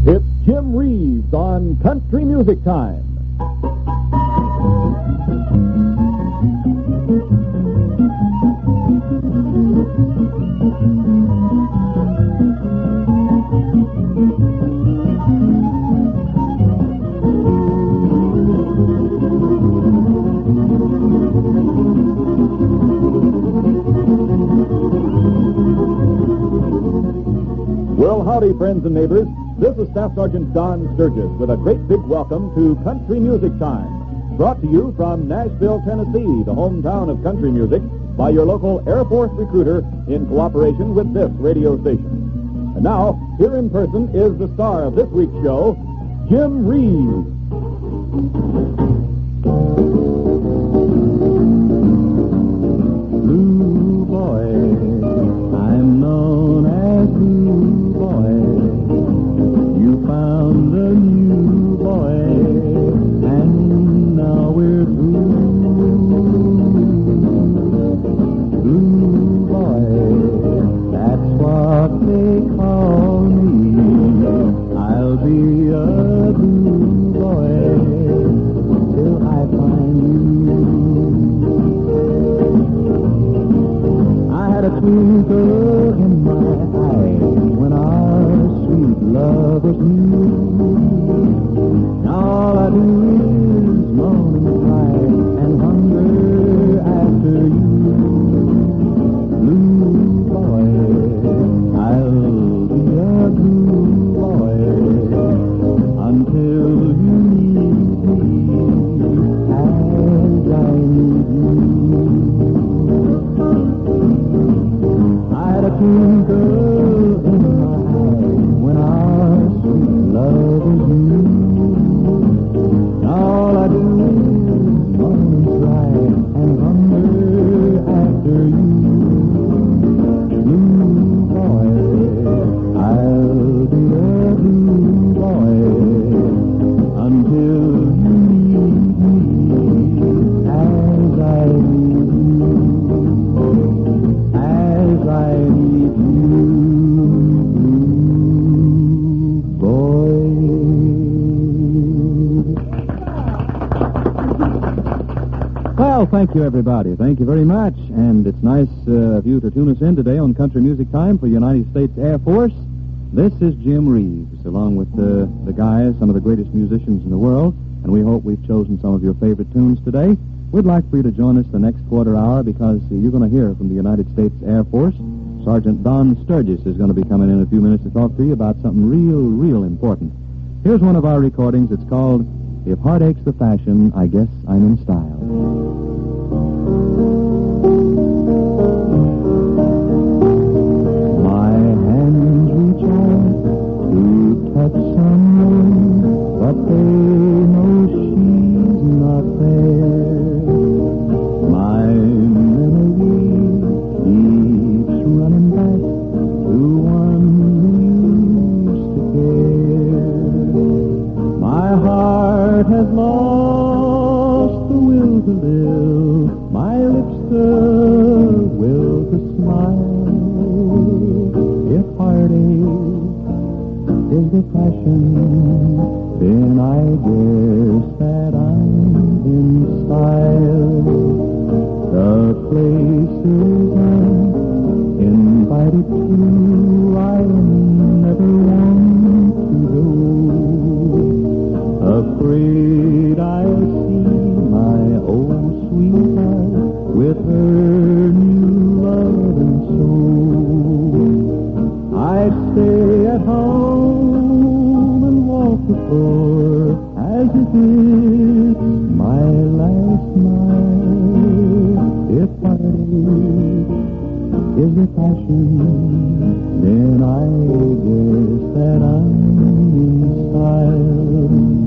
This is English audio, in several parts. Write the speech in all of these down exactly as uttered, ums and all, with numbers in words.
It's Jim Reeves on Country Music Time. Well, howdy, friends and neighbors. This is Staff Sergeant Don Sturgis with a great big welcome to Country Music Time, brought to you from Nashville, Tennessee, the hometown of country music, by your local Air Force recruiter in cooperation with this radio station. And now, here in person is the star of this week's show, Jim Reeves. Blue boy, I'm known as Blue Boy. You found a new boy, and now we're blue. Blue boy, that's what they call me. I'll be a blue boy till I find you. I had a twinkle in my eye when our sweet love was new. Now all I do is moan and cry and hunger after you. Blue boy, I'll be a blue boy until you need me as I need you. I had a twinkle in my eye when our sweet love is new. All I do is moan and cry and hunger after you. Blue boy, I'll be a blue boy until you need me as I need you, as I need you. Well, thank you, everybody. Thank you very much. And it's nice uh, of you to tune us in today on Country Music Time for United States Air Force. This is Jim Reeves, along with uh, the guys, some of the greatest musicians in the world, and we hope we've chosen some of your favorite tunes today. We'd like for you to join us the next quarter hour because uh, you're going to hear from the United States Air Force. Sergeant Don Sturgis is going to be coming in a few minutes to talk to you about something real, real important. Here's one of our recordings. It's called If Heartache's the Fashion, I Guess I'm in Style. My hands reach out to touch someone, but they know she's not there. My memory keeps running back to one who used to care. My heart has lost the will to live, my lips the will to smile. If heartache is the fashion, then I guess that I'm in style. The places I'm invited to, I never want to go. Afraid I'll see my old sweetheart with her new love and soul. I'd stay at home and walk the floor as if it's my last night. If heartache is the fashion, then I guess that I'm in style.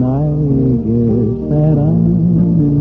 I guess that I'm in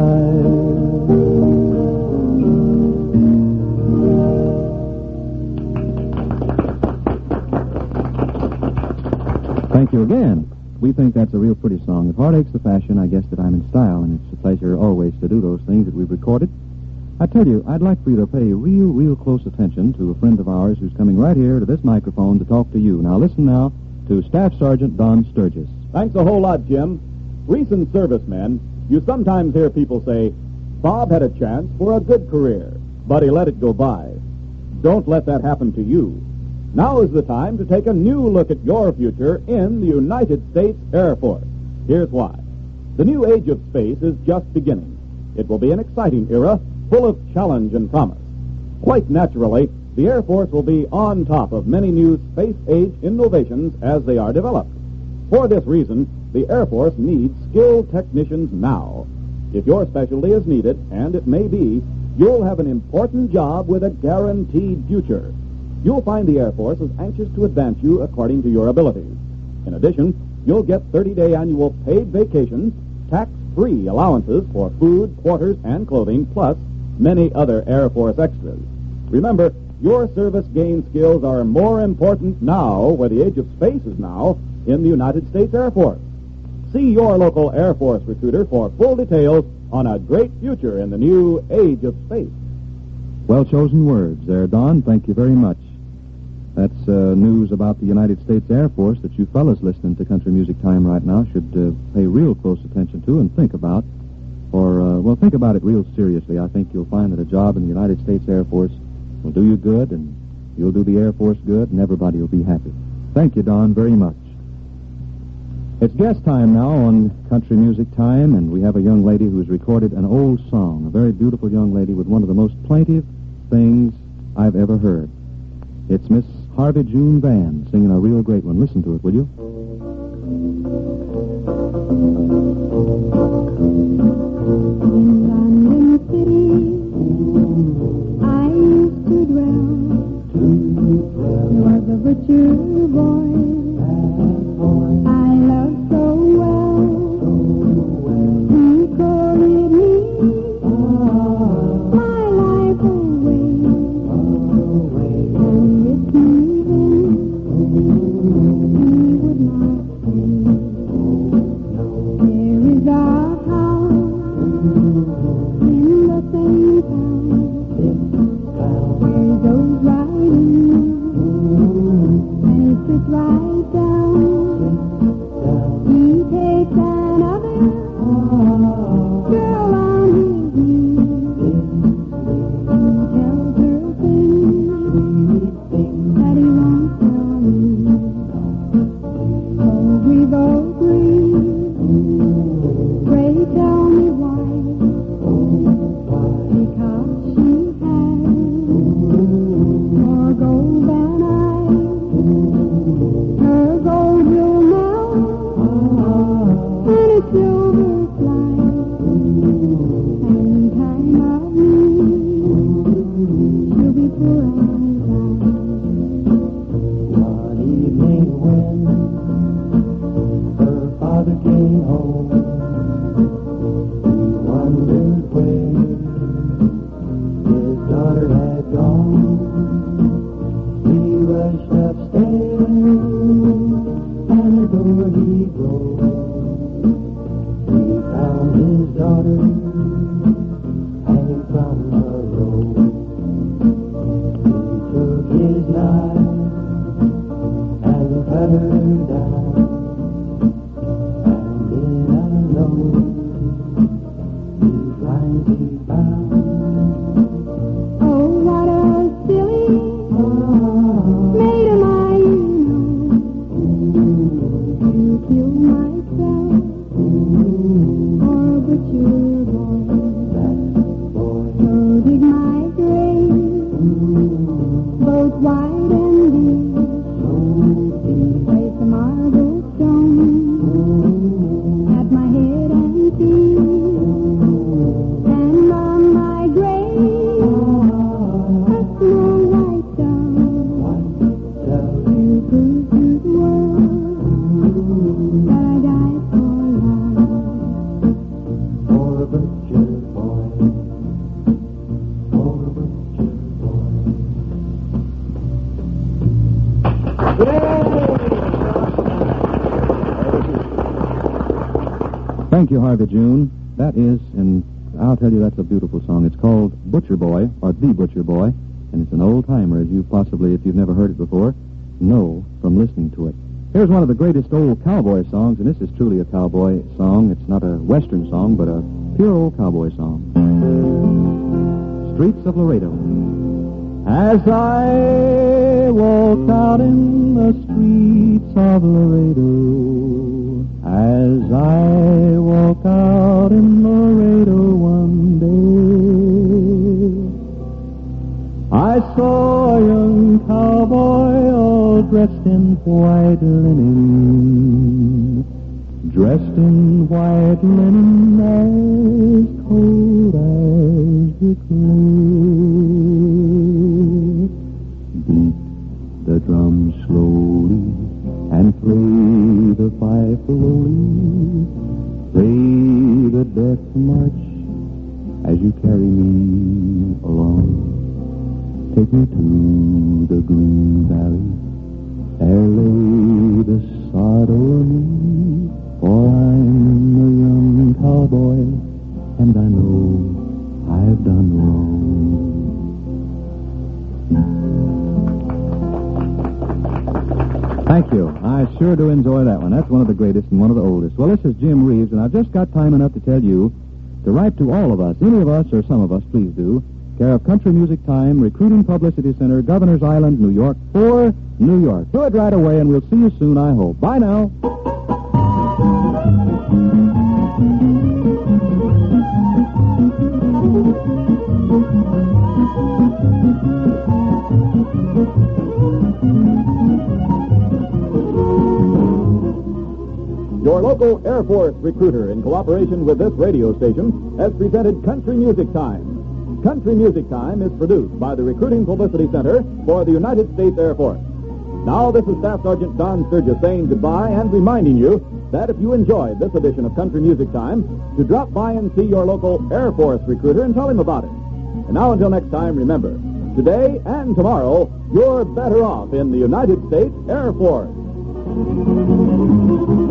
style. Thank you again. We think that's a real pretty song. If heartache's the fashion, I guess that I'm in style, and it's a pleasure always to do those things that we've recorded. I tell you, I'd like for you to pay real, real close attention to a friend of ours who's coming right here to this microphone to talk to you. Now listen now to Staff Sergeant Don Sturgis. Thanks a whole lot, Jim. Recent servicemen, you sometimes hear people say, Bob had a chance for a good career, but he let it go by. Don't let that happen to you. Now is the time to take a new look at your future in the United States Air Force. Here's why. The new age of space is just beginning. It will be an exciting era full of challenge and promise. Quite naturally, the Air Force will be on top of many new space-age innovations as they are developed. For this reason, the Air Force needs skilled technicians now. If your specialty is needed, and it may be, you'll have an important job with a guaranteed future. You'll find the Air Force is anxious to advance you according to your abilities. In addition, you'll get thirty-day annual paid vacations, tax-free allowances for food, quarters, and clothing, plus many other Air Force extras. Remember, your service-gained skills are more important now, where the age of space is now, in the United States Air Force. See your local Air Force recruiter for full details on a great future in the new age of space. Well chosen words there, Don. Thank you very much. That's uh, news about the United States Air Force that you fellas listening to Country Music Time right now should uh, pay real close attention to and think about. Or, uh, well, think about it real seriously. I think you'll find that a job in the United States Air Force will do you good, and you'll do the Air Force good, and everybody will be happy. Thank you, Don, very much. It's guest time now on Country Music Time, and we have a young lady who's recorded an old song, a very beautiful young lady with one of the most plaintive things I've ever heard. It's Miss Harvey June Van singing a real great one. Listen to it, will you? In London City, I used to dwell. There was a butcher boy I loved so well. He courted me my life away, and if even he would not stay. There is a house in the same town where he goes right in and he sits right down. He takes another girl on his knee. He tells her things that he won't tell me. So we both grieve. Pray tell me why. Because she has more gold than I. Her gold will melt when a silver flies. And time of need, she'll be poor as I. One evening when her father came home, he wondered where his daughter had gone. He rushed upstairs and the door he broke. He found his daughter hanging from a rope. He took his knife and cut her down, and in a note these lines he found. Oh, what a silly maid am I, you know. To kill myself or a butcher boy. Thank you, Harvey June. That is, and I'll tell you, that's a beautiful song. It's called Butcher Boy, or The Butcher Boy, and it's an old-timer, as you possibly, if you've never heard it before, know from listening to it. Here's one of the greatest old cowboy songs, and this is truly a cowboy song. It's not a Western song, but a pure old cowboy song. Streets of Laredo. As I walked out in the streets of Laredo, as I walked out in Laredo one day, I saw a young cowboy all dressed in white linen, dressed in white linen as cold as the clay. Beat the drum slowly and play the fife lowly. Play the death march as you carry me along. Take me to the green valley. There lay the sod o'er me. For I'm a young cowboy, and I know I've done wrong. Thank you. I sure do enjoy that one. That's one of the greatest and one of the oldest. Well, this is Jim Reeves, and I've just got time enough to tell you to write to all of us, any of us or some of us, please do, care of Country Music Time, Recruiting Publicity Center, Governor's Island, New York, for New York. Do it right away, and we'll see you soon, I hope. Bye now. Your local Air Force recruiter, in cooperation with this radio station, has presented Country Music Time. Country Music Time is produced by the Recruiting Publicity Center for the United States Air Force. Now, this is Staff Sergeant Don Sturgis saying goodbye and reminding you that if you enjoyed this edition of Country Music Time, to drop by and see your local Air Force recruiter and tell him about it. And now, until next time, remember, today and tomorrow, you're better off in the United States Air Force.